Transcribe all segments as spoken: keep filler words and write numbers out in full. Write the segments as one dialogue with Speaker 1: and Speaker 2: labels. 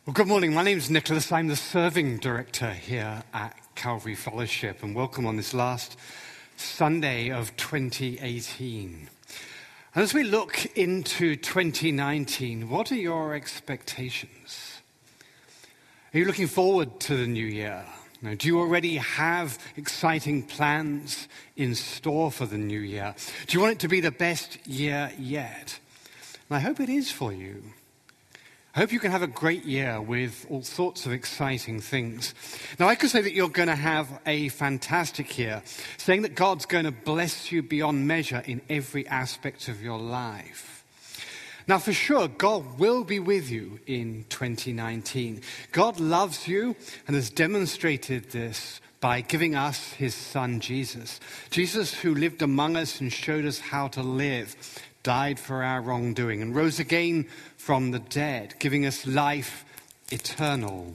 Speaker 1: Well, good morning. My name is Nicholas. I'm the serving director here at Calvary Fellowship, and welcome on this last Sunday of twenty eighteen. And as we look into twenty nineteen, what are your expectations? Are you looking forward to the new year? Now, do you already have exciting plans in store for the new year? Do you want it to be the best year yet? And I hope it is for you. I hope you can have a great year with all sorts of exciting things. Now, I could say that you're going to have a fantastic year, saying that God's going to bless you beyond measure in every aspect of your life. Now, for sure, God will be with you in twenty nineteen. God loves you and has demonstrated this by giving us his son, Jesus. Jesus, who lived among us and showed us how to live, died for our wrongdoing and rose again from the dead, giving us life eternal.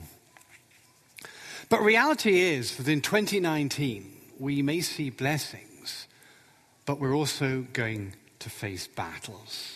Speaker 1: But reality is that in twenty nineteen, we may see blessings, but we're also going to face battles.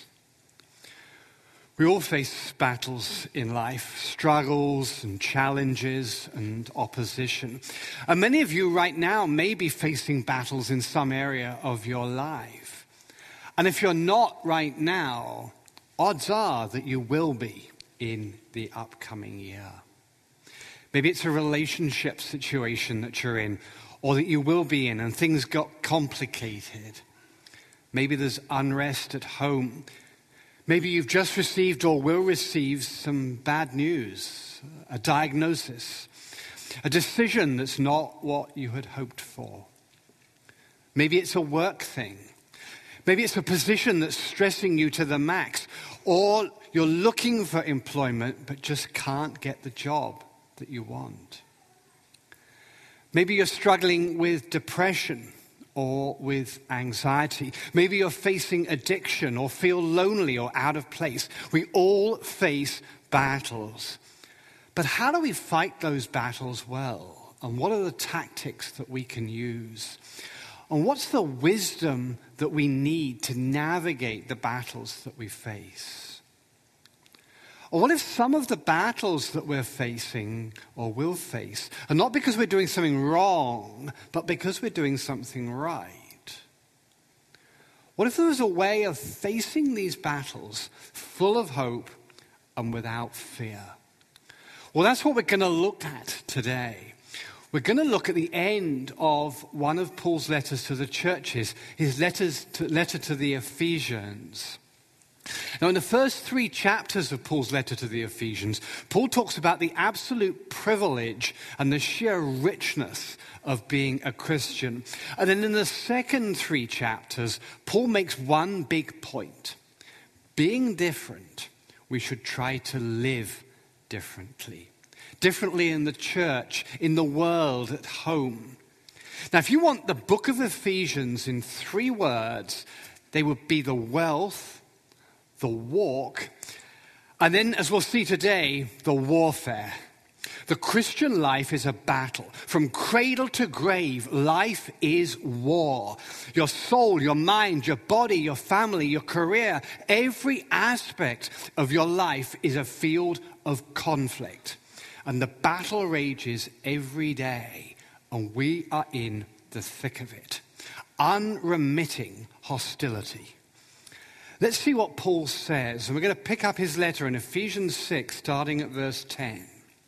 Speaker 1: We all face battles in life, struggles and challenges and opposition. And many of you right now may be facing battles in some area of your life. And if you're not right now, odds are that you will be in the upcoming year. Maybe it's a relationship situation that you're in, or that you will be in, and things got complicated. Maybe there's unrest at home. Maybe you've just received or will receive some bad news, a diagnosis, a decision that's not what you had hoped for. Maybe it's a work thing. Maybe it's a position that's stressing you to the max, or you're looking for employment but just can't get the job that you want. Maybe you're struggling with depression or with anxiety. Maybe you're facing addiction or feel lonely or out of place. We all face battles. But how do we fight those battles well? And what are the tactics that we can use? And what's the wisdom that we need to navigate the battles that we face? Or what if some of the battles that we're facing or will face are not because we're doing something wrong, but because we're doing something right? What if there was a way of facing these battles full of hope and without fear? Well, that's what we're going to look at today. We're going to look at the end of one of Paul's letters to the churches, his letters to, letter to the Ephesians. Now, in the first three chapters of Paul's letter to the Ephesians, Paul talks about the absolute privilege and the sheer richness of being a Christian. And then in the second three chapters, Paul makes one big point. Being different, we should try to live differently. Differently in the church, in the world, at home. Now, if you want the book of Ephesians in three words, they would be the wealth, the walk, and then, as we'll see today, the warfare. The Christian life is a battle. From cradle to grave, life is war. Your soul, your mind, your body, your family, your career, every aspect of your life is a field of conflict. And the battle rages every day, and we are in the thick of it. Unremitting hostility. Let's see what Paul says. And we're going to pick up his letter in Ephesians six, starting at verse ten.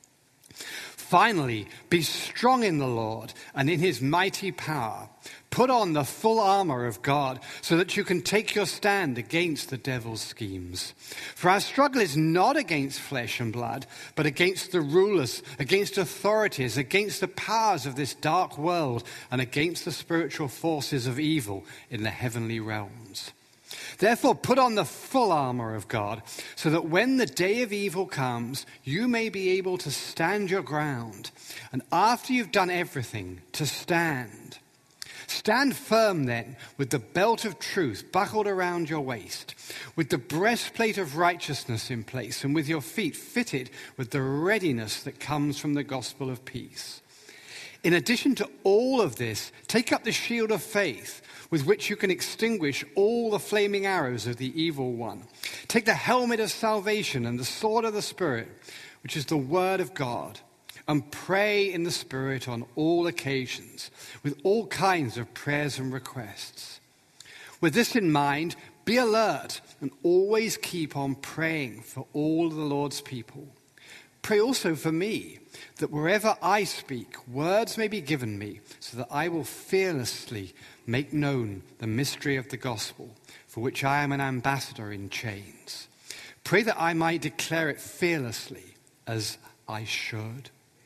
Speaker 1: Finally, be strong in the Lord and in his mighty power. Put on the full armor of God so that you can take your stand against the devil's schemes. For our struggle is not against flesh and blood, but against the rulers, against authorities, against the powers of this dark world, and against the spiritual forces of evil in the heavenly realms. Therefore, put on the full armor of God, so that when the day of evil comes, you may be able to stand your ground. And after you've done everything, to stand. Stand firm then, with the belt of truth buckled around your waist, with the breastplate of righteousness in place, and with your feet fitted with the readiness that comes from the gospel of peace. In addition to all of this, take up the shield of faith, with which you can extinguish all the flaming arrows of the evil one. Take the helmet of salvation and the sword of the Spirit, which is the word of God, and pray in the Spirit on all occasions, with all kinds of prayers and requests. With this in mind, be alert and always keep on praying for all the Lord's people. Pray also for me, that wherever I speak, words may be given me, so that I will fearlessly make known the mystery of the gospel, for which I am an ambassador in chains. Pray that I might declare it fearlessly, as I should.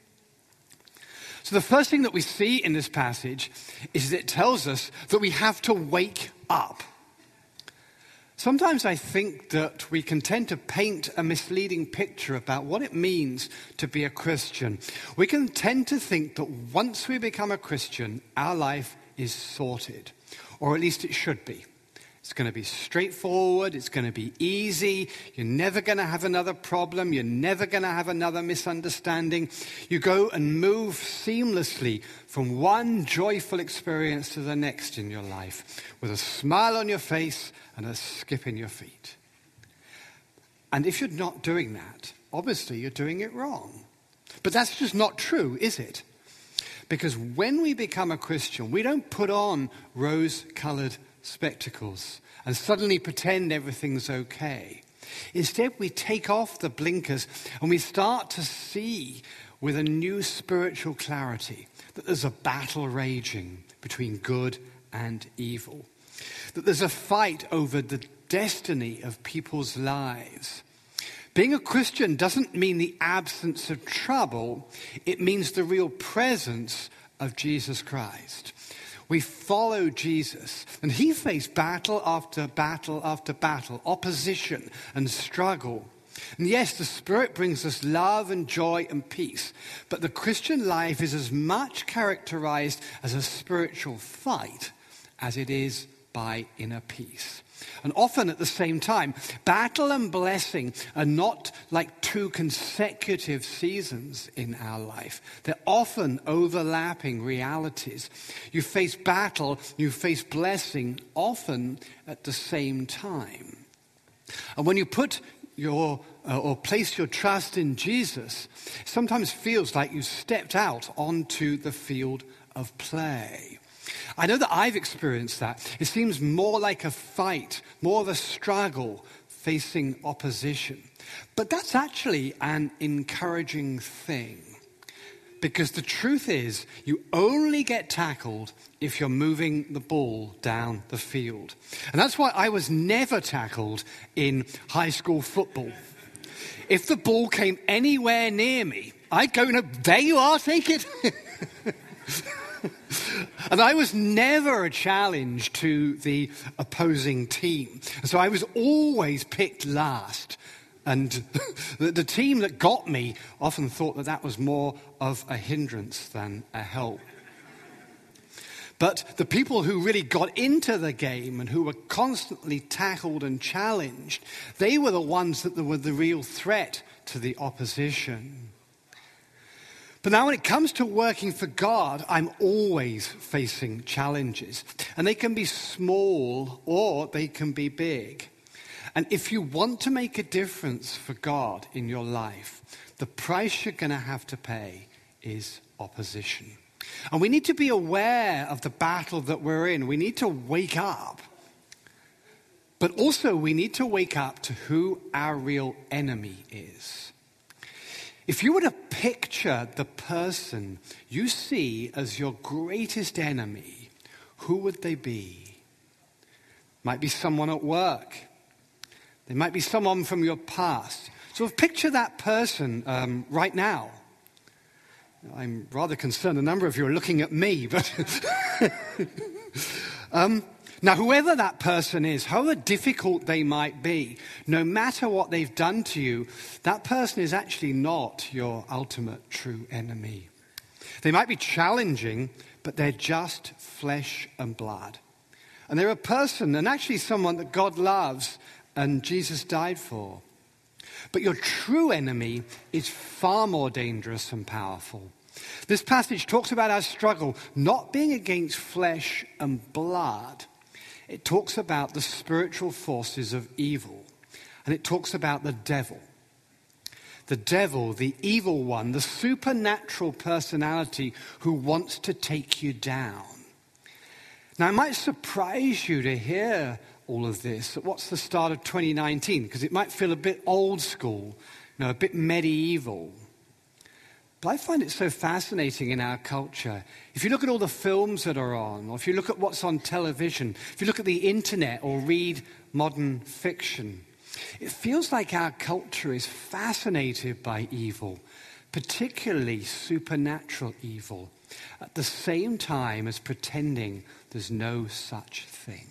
Speaker 1: So the first thing that we see in this passage is that it tells us that we have to wake up. Sometimes I think that we can tend to paint a misleading picture about what it means to be a Christian. We can tend to think that once we become a Christian, our life is sorted, or at least it should be. It's going to be straightforward, it's going to be easy, you're never going to have another problem, you're never going to have another misunderstanding. You go and move seamlessly from one joyful experience to the next in your life, with a smile on your face and a skip in your feet. And if you're not doing that, obviously you're doing it wrong. But that's just not true, is it? Because when we become a Christian, we don't put on rose-colored spectacles and suddenly pretend everything's okay. Instead, we take off the blinkers and we start to see with a new spiritual clarity that there's a battle raging between good and evil, that there's a fight over the destiny of people's lives. Being a Christian doesn't mean the absence of trouble, it means the real presence of Jesus Christ. We follow Jesus, and he faced battle after battle after battle, opposition and struggle. And yes, the Spirit brings us love and joy and peace, but the Christian life is as much characterized as a spiritual fight as it is by inner peace. And often at the same time, battle and blessing are not like two consecutive seasons in our life. They're often overlapping realities. You face battle, you face blessing, often at the same time. And when you put your uh, or place your trust in Jesus, it sometimes feels like you stepped out onto the field of play. I know that I've experienced that. It seems more like a fight, more of a struggle facing opposition. But that's actually an encouraging thing. Because the truth is, you only get tackled if you're moving the ball down the field. And that's why I was never tackled in high school football. If the ball came anywhere near me, I'd go, no, there you are, take it. And I was never a challenge to the opposing team. So I was always picked last. And the, the team that got me often thought that that was more of a hindrance than a help. But the people who really got into the game and who were constantly tackled and challenged, they were the ones that were the real threat to the opposition. But now when it comes to working for God, I'm always facing challenges. And they can be small or they can be big. And if you want to make a difference for God in your life, the price you're going to have to pay is opposition. And we need to be aware of the battle that we're in. We need to wake up. But also we need to wake up to who our real enemy is. If you were to picture the person you see as your greatest enemy, who would they be? Might be someone at work. They might be someone from your past. So picture that person um, right now. I'm rather concerned a number of you are looking at me, but um, now whoever that person is, however difficult they might be, no matter what they've done to you, that person is actually not your ultimate true enemy. They might be challenging, but they're just flesh and blood. And they're a person, and actually someone that God loves and Jesus died for. But your true enemy is far more dangerous and powerful. This passage talks about our struggle not being against flesh and blood. It talks about the spiritual forces of evil. And it talks about the devil. the devil, the evil one, the supernatural personality who wants to take you down. Now, it might surprise you to hear all of this at what's the start of twenty nineteen, because it might feel a bit old school, you know, a bit medieval. But I find it so fascinating in our culture. If you look at all the films that are on, or if you look at what's on television, if you look at the internet or read modern fiction, it feels like our culture is fascinated by evil, particularly supernatural evil, at the same time as pretending there's no such thing.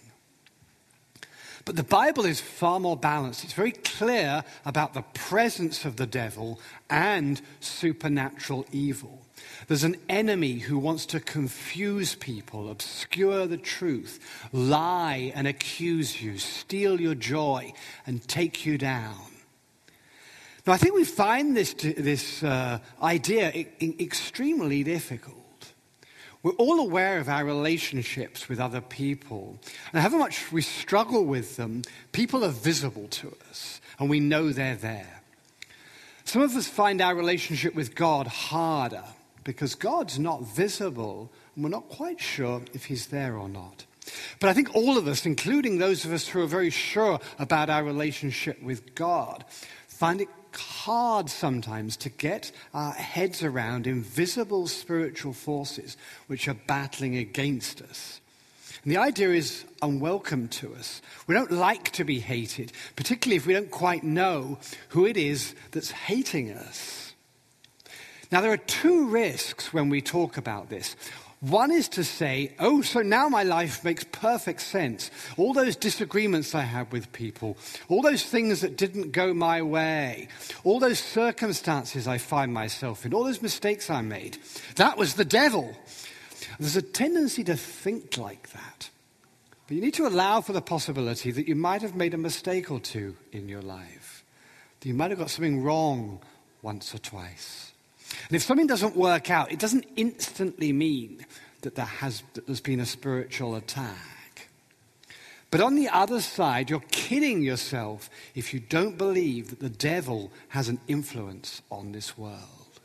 Speaker 1: But the Bible is far more balanced. It's very clear about the presence of the devil and supernatural evil. There's an enemy who wants to confuse people, obscure the truth, lie and accuse you, steal your joy, and take you down. Now, I think we find this, this uh, idea e- extremely difficult. We're all aware of our relationships with other people. And however much we struggle with them, people are visible to us, and we know they're there. Some of us find our relationship with God harder because God's not visible, and we're not quite sure if he's there or not. But I think all of us, including those of us who are very sure about our relationship with God, find it hard sometimes to get our heads around invisible spiritual forces which are battling against us. And the idea is unwelcome to us. We don't like to be hated, particularly if we don't quite know who it is that's hating us. Now, there are two risks when we talk about this. One is to say, oh, so now my life makes perfect sense. All those disagreements I had with people, all those things that didn't go my way, all those circumstances I find myself in, all those mistakes I made, that was the devil. There's a tendency to think like that. But you need to allow for the possibility that you might have made a mistake or two in your life, that you might have got something wrong once or twice. And if something doesn't work out, it doesn't instantly mean that, there has, that there's been a spiritual attack. But on the other side, you're kidding yourself if you don't believe that the devil has an influence on this world.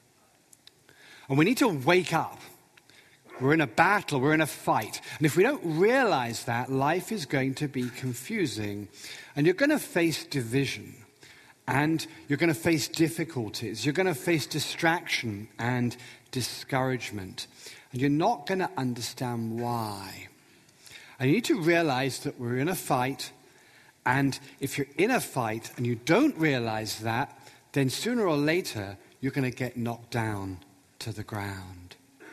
Speaker 1: And we need to wake up. We're in a battle, we're in a fight. And if we don't realize that, life is going to be confusing. And you're going to face division. And you're going to face difficulties. You're going to face distraction and discouragement. And you're not going to understand why. And you need to realize that we're in a fight. And if you're in a fight and you don't realize that, then sooner or later, you're going to get knocked down to the ground.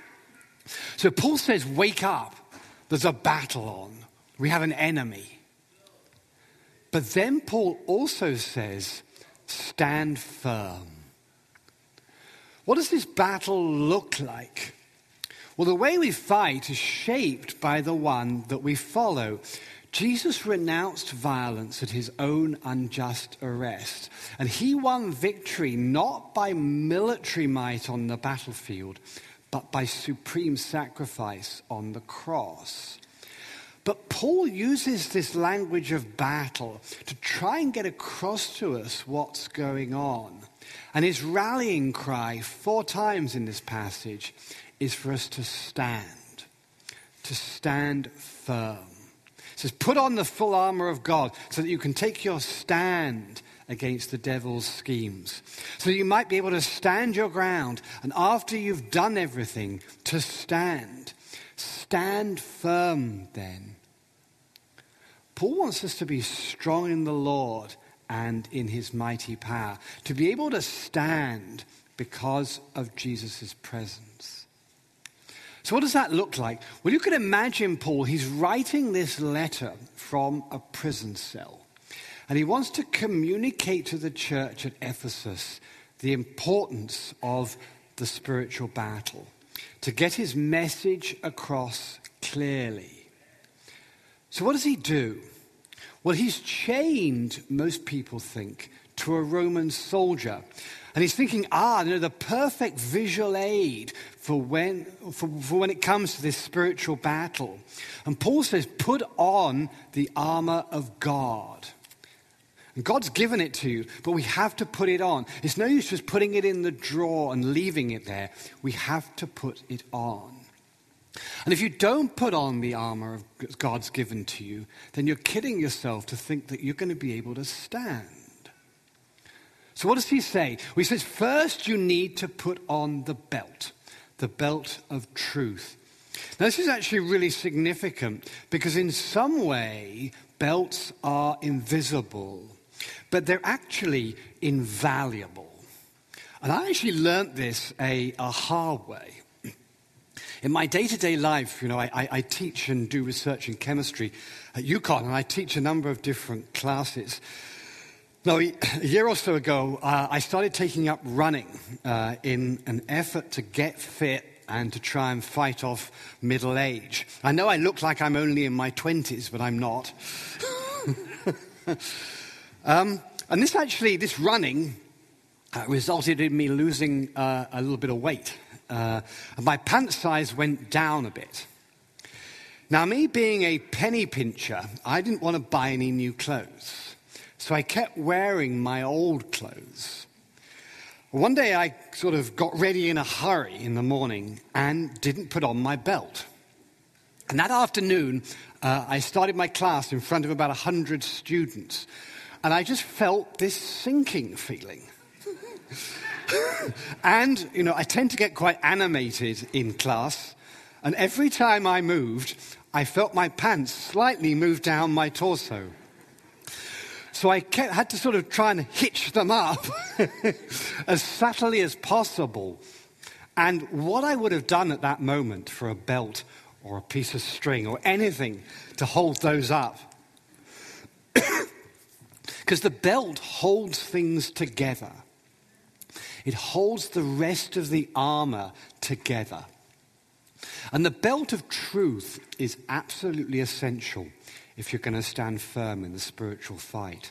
Speaker 1: So Paul says, wake up. There's a battle on. We have an enemy. But then Paul also says, stand firm. What does this battle look like? Well, the way we fight is shaped by the one that we follow. Jesus renounced violence at his own unjust arrest, and he won victory not by military might on the battlefield, but by supreme sacrifice on the cross. But Paul uses this language of battle to try and get across to us what's going on. And his rallying cry four times in this passage is for us to stand, to stand firm. It says, put on the full armor of God so that you can take your stand against the devil's schemes, so that you might be able to stand your ground, and after you've done everything, to stand. Stand firm then. Paul wants us to be strong in the Lord and in his mighty power, to be able to stand because of Jesus' presence. So what does that look like? Well, you can imagine Paul, he's writing this letter from a prison cell. And he wants to communicate to the church at Ephesus the importance of the spiritual battle, to get his message across clearly. So what does he do? Well, he's chained, most people think, to a Roman soldier. And he's thinking, ah, you know, the perfect visual aid for when, for, for when it comes to this spiritual battle. And Paul says, put on the armor of God. And God's given it to you, but we have to put it on. It's no use just putting it in the drawer and leaving it there. We have to put it on. And if you don't put on the armor of God's given to you, then you're kidding yourself to think that you're going to be able to stand. So what does he say? Well, he says, first you need to put on the belt, the belt of truth. Now, this is actually really significant because in some way, belts are invisible, but they're actually invaluable. And I actually learnt this a, a hard way. In my day-to-day life, you know, I, I, I teach and do research in chemistry at UConn, and I teach a number of different classes. Now, a year or so ago, uh, I started taking up running uh, in an effort to get fit and to try and fight off middle age. I know I look like I'm only in my twenties, but I'm not. um, and this actually, this running uh, resulted in me losing uh, a little bit of weight. Uh, and my pant size went down a bit. Now, me being a penny pincher, I didn't want to buy any new clothes. So I kept wearing my old clothes. One day I sort of got ready in a hurry in the morning and didn't put on my belt. And that afternoon, uh, I started my class in front of about one hundred students. And I just felt this sinking feeling. And, you know, I tend to get quite animated in class. And every time I moved, I felt my pants slightly move down my torso. So I kept, had to sort of try and hitch them up as subtly as possible. And what I would have done at that moment for a belt or a piece of string or anything to hold those up. Because the belt holds things together. It holds the rest of the armor together. And the belt of truth is absolutely essential if you're going to stand firm in the spiritual fight.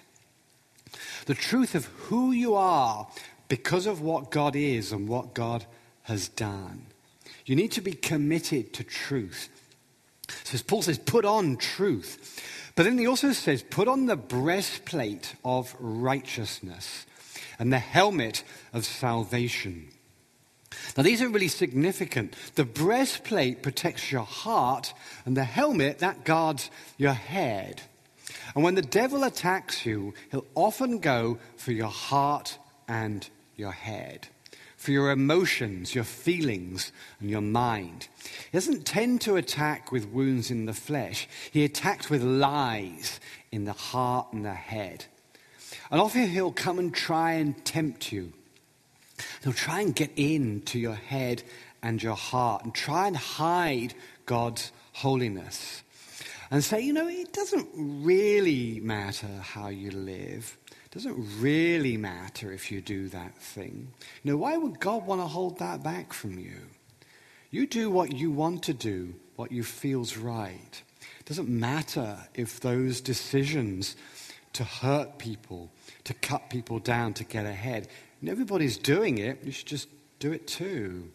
Speaker 1: The truth of who you are because of what God is and what God has done. You need to be committed to truth. So as Paul says, put on truth. But then he also says, put on the breastplate of righteousness and the helmet of salvation. Now, these are really significant. The breastplate protects your heart, and the helmet, that guards your head. And when the devil attacks you, he'll often go for your heart and your head, for your emotions, your feelings, and your mind. He doesn't tend to attack with wounds in the flesh. He attacks with lies in the heart and the head. And often he'll come and try and tempt you. He'll try and get into your head and your heart and try and hide God's holiness. And say, you know, it doesn't really matter how you live. It doesn't really matter if you do that thing. You know, why would God want to hold that back from you? You do what you want to do, what you feel's right. It doesn't matter if those decisions to hurt people, to cut people down, to get ahead. And everybody's doing it. You should just do it too.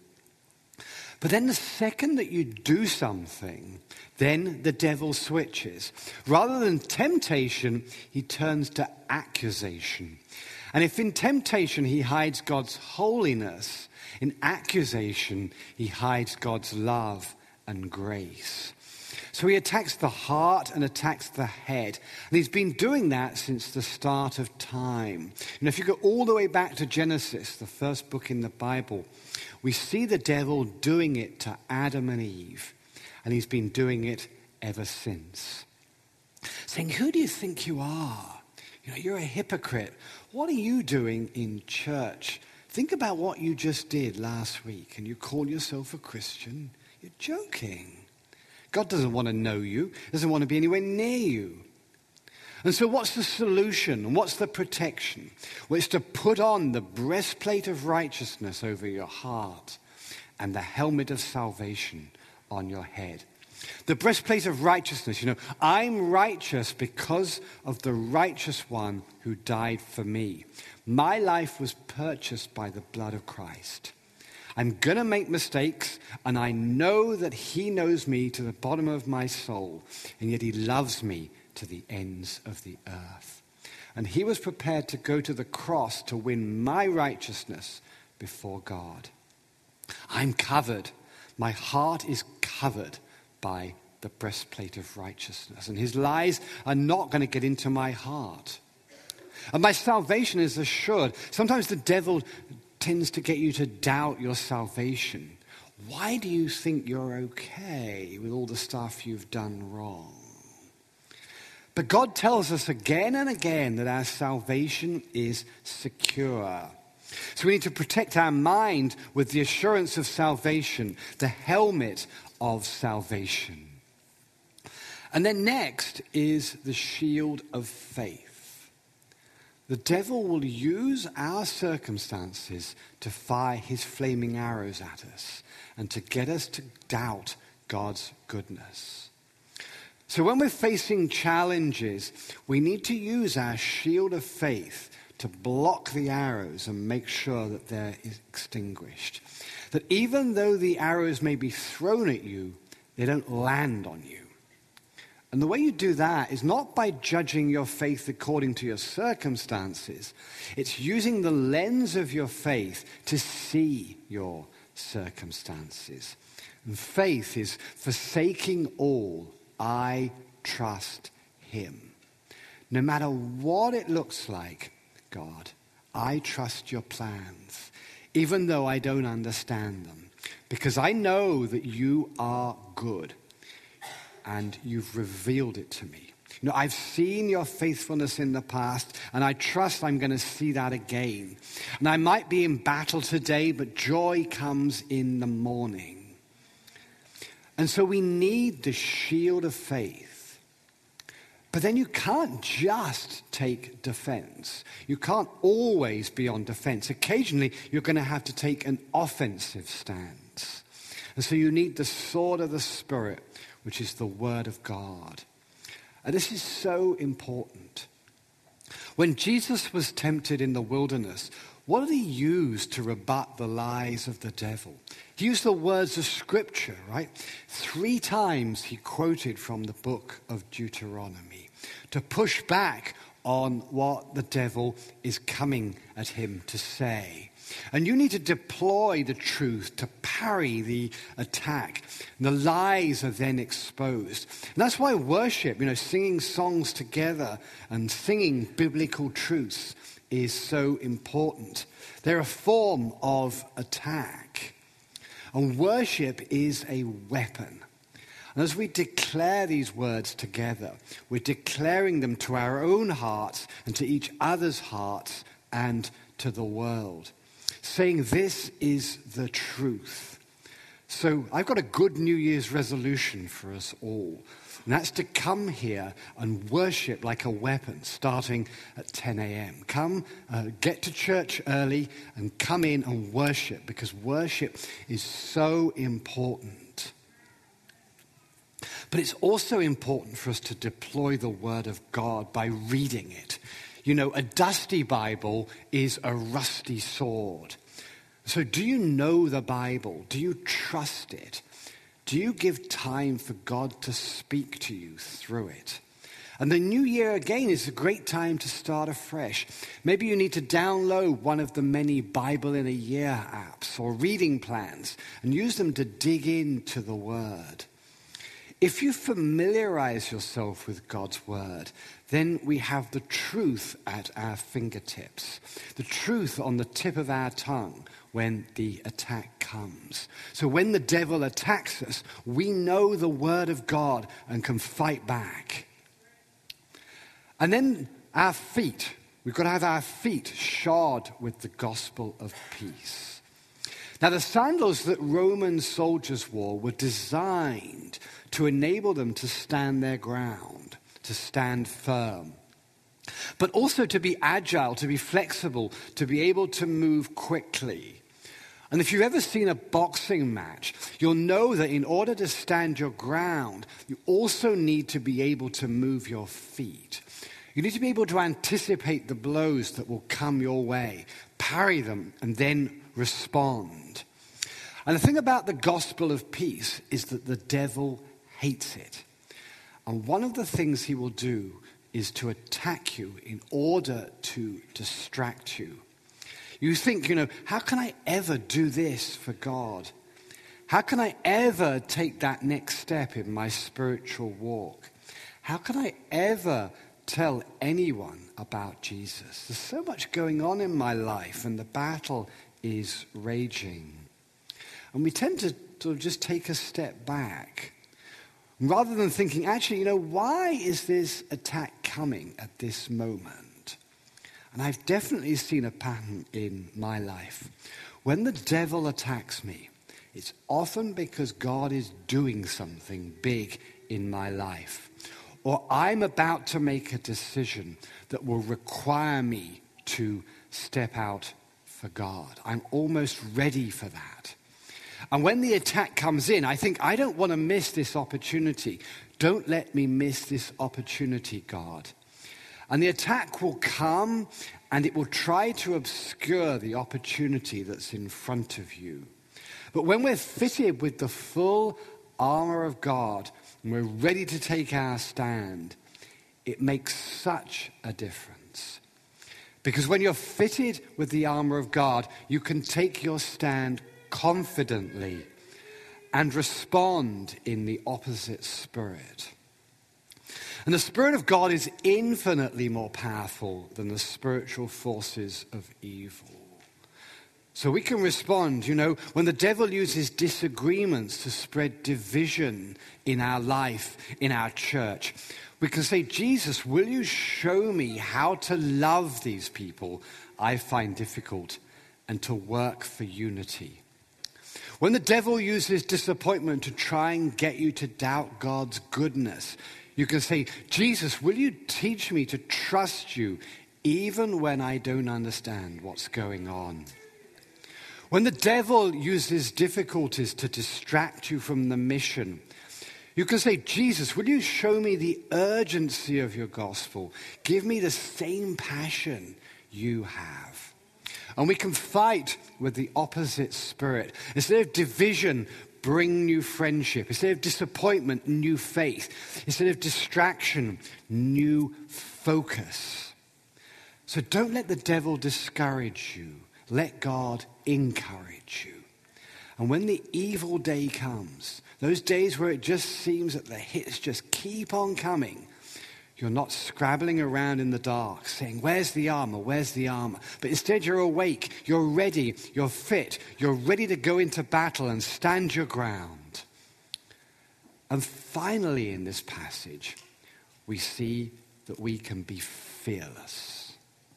Speaker 1: But then the second that you do something, then the devil switches. Rather than temptation, he turns to accusation. And if in temptation he hides God's holiness, in accusation he hides God's love and grace. So he attacks the heart and attacks the head. And he's been doing that since the start of time. And if you go all the way back to Genesis, the first book in the Bible, we see the devil doing it to Adam and Eve. And he's been doing it ever since. Saying, who do you think you are? You know, you're a hypocrite. What are you doing in church? Think about what you just did last week and you call yourself a Christian. You're joking. God doesn't want to know you, doesn't want to be anywhere near you. And so what's the solution? And what's the protection? Well, it's to put on the breastplate of righteousness over your heart and the helmet of salvation on your head. The breastplate of righteousness, you know, I'm righteous because of the righteous one who died for me. My life was purchased by the blood of Christ. I'm going to make mistakes, and I know that he knows me to the bottom of my soul, and yet he loves me to the ends of the earth. And he was prepared to go to the cross to win my righteousness before God. I'm covered. My heart is covered by the breastplate of righteousness. And his lies are not going to get into my heart. And my salvation is assured. Sometimes the devil tends to get you to doubt your salvation. Why do you think you're okay with all the stuff you've done wrong? But God tells us again and again that our salvation is secure. So we need to protect our mind with the assurance of salvation, the helmet of salvation. And then next is the shield of faith. The devil will use our circumstances to fire his flaming arrows at us and to get us to doubt God's goodness. So when we're facing challenges, we need to use our shield of faith to block the arrows and make sure that they're extinguished. That even though the arrows may be thrown at you, they don't land on you. And the way you do that is not by judging your faith according to your circumstances. It's using the lens of your faith to see your circumstances. And faith is forsaking all. I trust him. No matter what it looks like, God, I trust your plans, even though I don't understand them, because I know that you are good and you've revealed it to me. You know, I've seen your faithfulness in the past, and I trust I'm going to see that again. And I might be in battle today, but joy comes in the morning. And so we need the shield of faith. But then you can't just take defense. You can't always be on defense. Occasionally, you're going to have to take an offensive stance. And so you need the sword of the Spirit, which is the Word of God. And this is so important. When Jesus was tempted in the wilderness, what did he use to rebut the lies of the devil? He used the words of Scripture, right? Three times he quoted from the book of Deuteronomy to push back on what the devil is coming at him to say. And you need to deploy the truth to parry the attack. And the lies are then exposed. And that's why worship, you know, singing songs together and singing biblical truths is so important. They're a form of attack. And worship is a weapon. And as we declare these words together, we're declaring them to our own hearts and to each other's hearts and to the world, saying this is the truth. So I've got a good New Year's resolution for us all. And that's to come here and worship like a weapon starting at ten a.m. Come, uh, get to church early and come in and worship, because worship is so important. But it's also important for us to deploy the Word of God by reading it. You know, a dusty Bible is a rusty sword. So do you know the Bible? Do you trust it? Do you give time for God to speak to you through it? And the new year, again, is a great time to start afresh. Maybe you need to download one of the many Bible in a Year apps or reading plans and use them to dig into the Word. If you familiarize yourself with God's Word, then we have the truth at our fingertips, the truth on the tip of our tongue when the attack comes. So when the devil attacks us, we know the Word of God and can fight back. And then our feet, we've got to have our feet shod with the gospel of peace. Now, the sandals that Roman soldiers wore were designed to enable them to stand their ground, to stand firm, but also to be agile, to be flexible, to be able to move quickly. And if you've ever seen a boxing match, you'll know that in order to stand your ground, you also need to be able to move your feet. You need to be able to anticipate the blows that will come your way, parry them, and then respond. And the thing about the gospel of peace is that the devil hates it. And one of the things he will do is to attack you in order to distract you. You think, you know, how can I ever do this for God? How can I ever take that next step in my spiritual walk? How can I ever tell anyone about Jesus? There's so much going on in my life and the battle is raging. And we tend to sort of just take a step back rather than thinking, actually, you know, why is this attack coming at this moment? And I've definitely seen a pattern in my life. When the devil attacks me, it's often because God is doing something big in my life. Or I'm about to make a decision that will require me to step out for God. I'm almost ready for that. And when the attack comes in, I think, I don't want to miss this opportunity. Don't let me miss this opportunity, God. And the attack will come and it will try to obscure the opportunity that's in front of you. But when we're fitted with the full armor of God and we're ready to take our stand, it makes such a difference. Because when you're fitted with the armor of God, you can take your stand confidently and respond in the opposite spirit. And the Spirit of God is infinitely more powerful than the spiritual forces of evil. So we can respond, you know, when the devil uses disagreements to spread division in our life, in our church, we can say, Jesus, will you show me how to love these people I find difficult and to work for unity? When the devil uses disappointment to try and get you to doubt God's goodness, you can say, Jesus, will you teach me to trust you even when I don't understand what's going on? When the devil uses difficulties to distract you from the mission, you can say, Jesus, will you show me the urgency of your gospel? Give me the same passion you have. And we can fight with the opposite spirit. Instead of division, bring new friendship. Instead of disappointment, new faith. Instead of distraction, new focus. So don't let the devil discourage you. Let God encourage you. And when the evil day comes, those days where it just seems that the hits just keep on coming, you're not scrabbling around in the dark saying, where's the armor, where's the armor? But instead you're awake, you're ready, you're fit, you're ready to go into battle and stand your ground. And finally in this passage, we see that we can be fearless.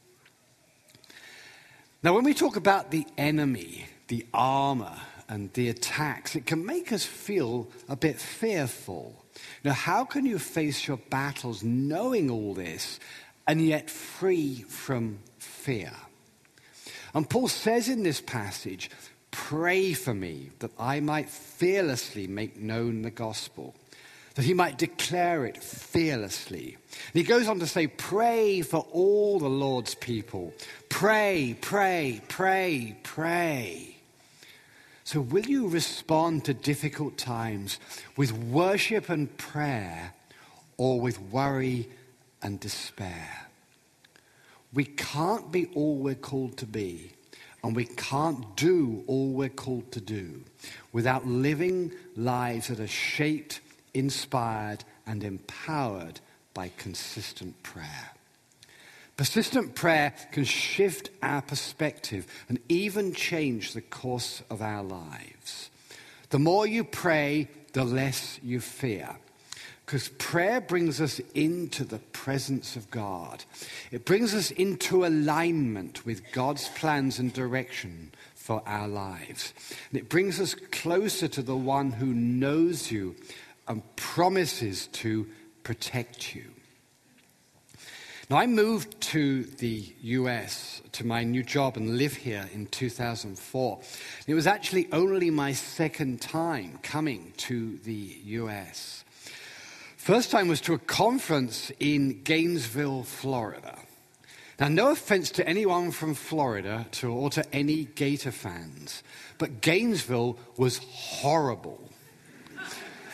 Speaker 1: Now when we talk about the enemy, the armor, and the attacks, it can make us feel a bit fearful. Now, how can you face your battles knowing all this and yet free from fear? And Paul says in this passage, pray for me that I might fearlessly make known the gospel, that he might declare it fearlessly. And he goes on to say, pray for all the Lord's people. Pray, pray, pray, pray. So will you respond to difficult times with worship and prayer or with worry and despair? We can't be all we're called to be, and we can't do all we're called to do without living lives that are shaped, inspired, and empowered by consistent prayer. Persistent prayer can shift our perspective and even change the course of our lives. The more you pray, the less you fear. Because prayer brings us into the presence of God. It brings us into alignment with God's plans and direction for our lives. And it brings us closer to the one who knows you and promises to protect you. Now, I moved to the U S to my new job and live here in two thousand four. It was actually only my second time coming to the U S. First time was to a conference in Gainesville, Florida. Now, no offense to anyone from Florida to, or to any Gator fans, but Gainesville was horrible.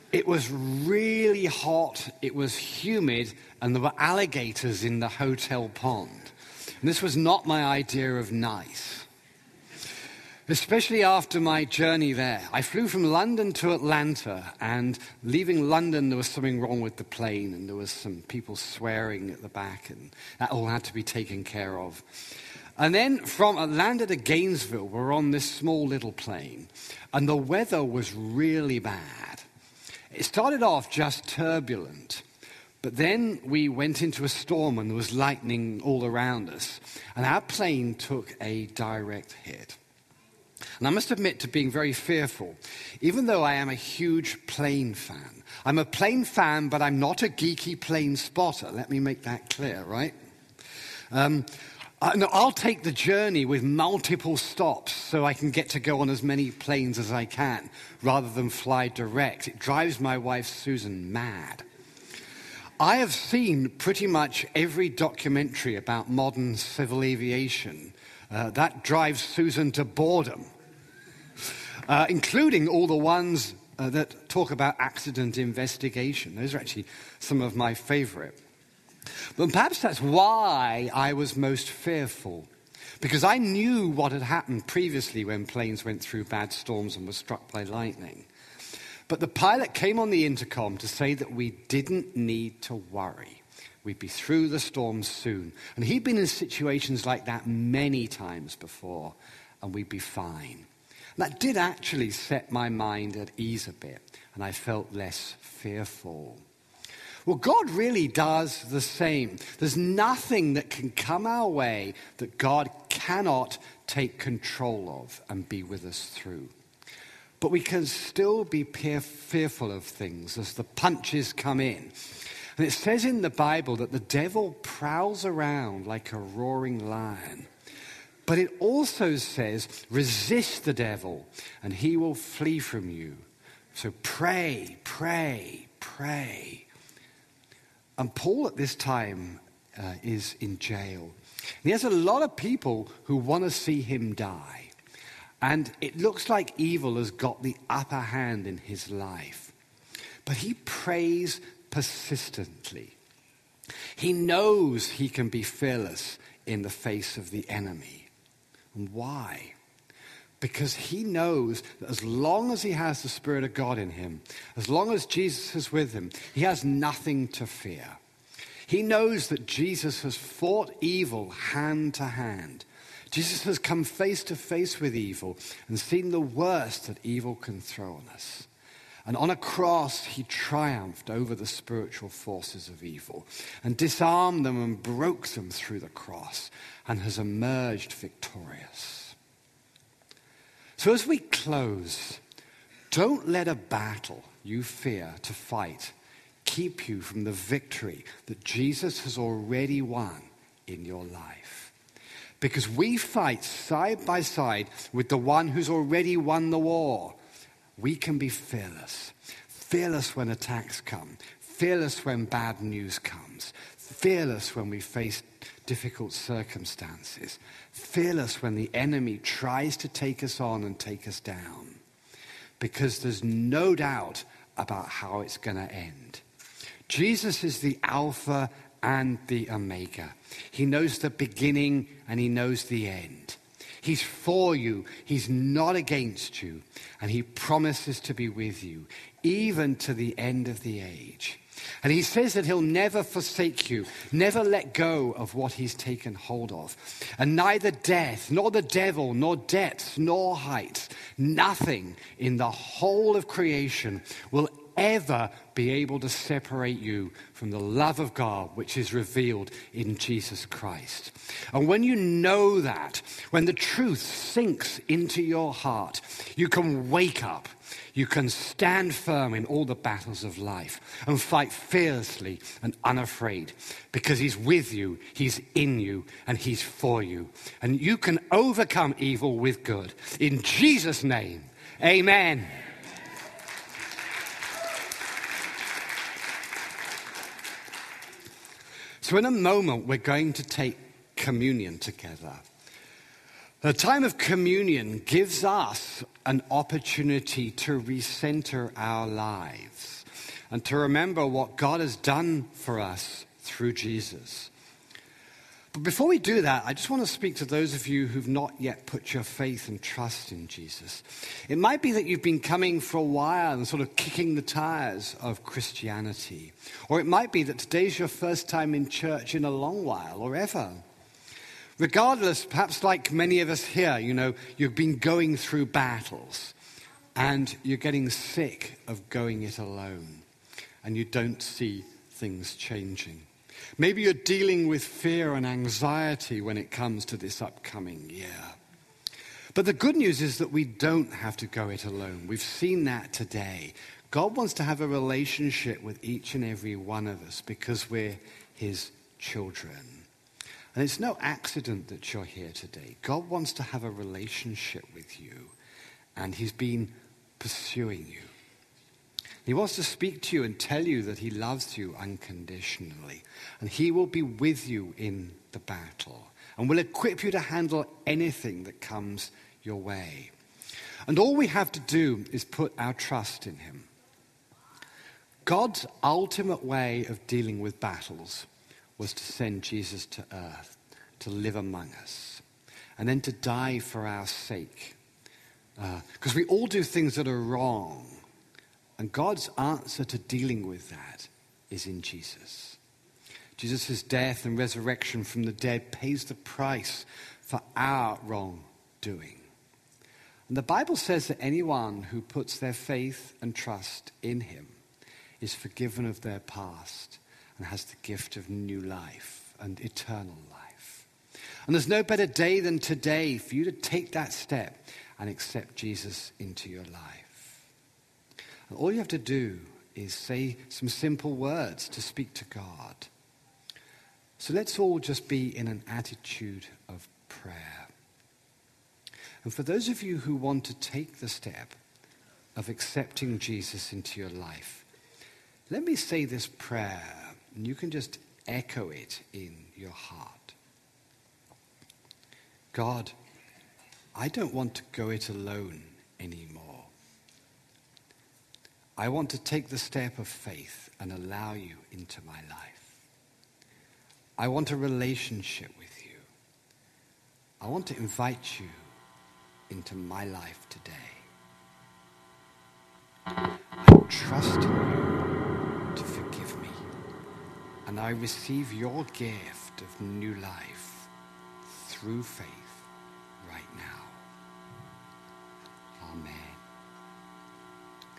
Speaker 1: It was really hot, it was humid, and there were alligators in the hotel pond. And this was not my idea of nice. Especially after my journey there. I flew from London to Atlanta, and leaving London there was something wrong with the plane, and there was some people swearing at the back, and that all had to be taken care of. And then from Atlanta to Gainesville, we're on this small little plane, and the weather was really bad. It started off just turbulent, but then we went into a storm and there was lightning all around us, and our plane took a direct hit. And I must admit to being very fearful, even though I am a huge plane fan. I'm a plane fan, but I'm not a geeky plane spotter. Let me make that clear, right? Um, I, no, I'll take the journey with multiple stops so I can get to go on as many planes as I can, rather than fly direct. It drives my wife, Susan, mad. I have seen pretty much every documentary about modern civil aviation. Uh, that drives Susan to boredom, uh, including all the ones uh, that talk about accident investigation. Those are actually some of my favorite. But perhaps that's why I was most fearful, because I knew what had happened previously when planes went through bad storms and were struck by lightning. But the pilot came on the intercom to say that we didn't need to worry. We'd be through the storm soon. And he'd been in situations like that many times before, and we'd be fine. And that did actually set my mind at ease a bit, and I felt less fearful. Well, God really does the same. There's nothing that can come our way that God cannot take control of and be with us through. But we can still be fearful of things as the punches come in. And it says in the Bible that the devil prowls around like a roaring lion. But it also says, resist the devil and he will flee from you. So pray, pray, pray. And Paul at this time uh, is in jail. And he has a lot of people who want to see him die. And it looks like evil has got the upper hand in his life. But he prays persistently. He knows he can be fearless in the face of the enemy. And why? Because he knows that as long as he has the Spirit of God in him, as long as Jesus is with him, he has nothing to fear. He knows that Jesus has fought evil hand to hand. Jesus has come face to face with evil and seen the worst that evil can throw on us. And on a cross, he triumphed over the spiritual forces of evil and disarmed them and broke them through the cross and has emerged victorious. So as we close, don't let a battle you fear to fight keep you from the victory that Jesus has already won in your life. Because we fight side by side with the one who's already won the war. We can be fearless. Fearless when attacks come. Fearless when bad news comes. Fearless when we face difficult circumstances. Fearless when the enemy tries to take us on and take us down. Because there's no doubt about how it's going to end. Jesus is the Alpha and the Omega. He knows the beginning and he knows the end. He's for you. He's not against you. And he promises to be with you, even to the end of the age. And he says that he'll never forsake you, never let go of what he's taken hold of. And neither death, nor the devil, nor depths, nor heights, nothing in the whole of creation will ever be able to separate you from the love of God which is revealed in Jesus Christ. And when you know that, when the truth sinks into your heart, you can wake up, you can stand firm in all the battles of life and fight fearlessly and unafraid because he's with you, he's in you, and he's for you. And you can overcome evil with good. In Jesus' name, amen. So in a moment, we're going to take communion together. The time of communion gives us an opportunity to recenter our lives. and to remember what God has done for us through Jesus. But before we do that, I just want to speak to those of you who've not yet put your faith and trust in Jesus. It might be that you've been coming for a while and sort of kicking the tires of Christianity. Or it might be that today's your first time in church in a long while or ever. Regardless, perhaps like many of us here, you know, you've been going through battles and you're getting sick of going it alone and you don't see things changing. Maybe you're dealing with fear and anxiety when it comes to this upcoming year. But the good news is that we don't have to go it alone. We've seen that today. God wants to have a relationship with each and every one of us because we're his children. And it's no accident that you're here today. God wants to have a relationship with you, and he's been pursuing you. He wants to speak to you and tell you that he loves you unconditionally. And he will be with you in the battle and will equip you to handle anything that comes your way. And all we have to do is put our trust in him. God's ultimate way of dealing with battles was to send Jesus to earth, to live among us, and then to die for our sake. Because uh, we all do things that are wrong. And God's answer to dealing with that is in Jesus. Jesus' death and resurrection from the dead pays the price for our wrongdoing. And the Bible says that anyone who puts their faith and trust in him is forgiven of their past and has the gift of new life and eternal life. And there's no better day than today for you to take that step and accept Jesus into your life. And all you have to do is say some simple words to speak to God. So let's all just be in an attitude of prayer. And for those of you who want to take the step of accepting Jesus into your life, let me say this prayer, and you can just echo it in your heart. God, I don't want to go it alone anymore. I want to take the step of faith and allow you into my life. I want a relationship with you. I want to invite you into my life today. I trust in you to forgive me, and I receive your gift of new life through faith right now. Amen.